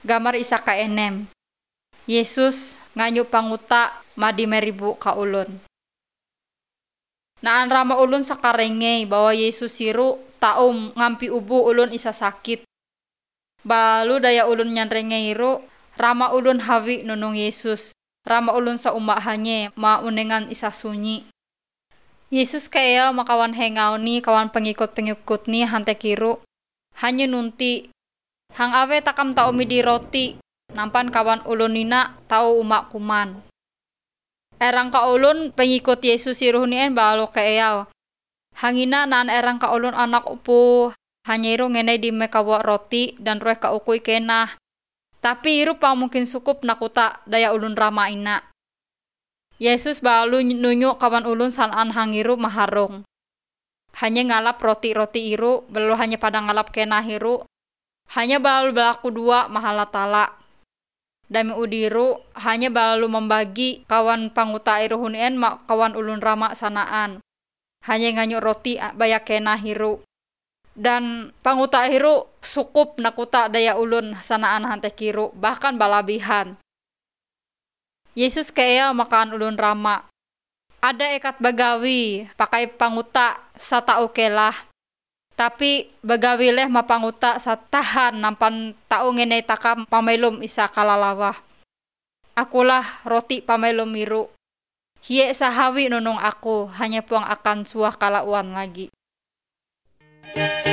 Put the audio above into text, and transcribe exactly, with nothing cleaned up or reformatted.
Gambar isa ka enem. Yesus nganyu panguta madi meribu ka ulun. Naan rama ulun sakarenge bahwa Yesus siru tau ngampi ubu ulun isa sakit. Balu daya ulun nyanrenge iru rama ulun hawi nunung Yesus. Rama ulun sa umak hanye maunengan isa sunyi. Yesus kaya makawan hengau ni kawan pengikut-pengikut ni hante kiru. Hanya nunti. Hang awe takam tau midi roti. Nampan kawan ulun nina tau umak kuman. Erang ka ulun pengikut Yesus siruh nien balo kaya. Hangina nan erang ka ulun anak upu. Hanya iru ngene di mekawa roti dan rueh ka ukui kenah. Tapi iru pang mungkin sukup nakuta daya ulun rama ina. Yesus balu nunjuk kawan ulun sanan hangiru maharong. Hanya ngalap roti-roti iru, belu hanya pada ngalap kenah iru. Hanya balu belaku dua mahala tala. Dami udiru hanya balu membagi kawan panguta iru hunien mak kawan ulun rama sanaan. Hanya nganyuk roti bayak kenah iru. Dan panguta iru sukup nakuta daya ulun sanaan hante kiru, bahkan balabihan. Yesus kaya makan ulun rama. Ada ekat bagawi pakai panguta sa tau kelah. Tapi bagawi leh mapanguta sa tahan nampan tau ngene takam pamelum isa kalalawah. Akulah roti pamelum miru. Hie sahawi nunung aku hanya puang akan suah kalauan lagi.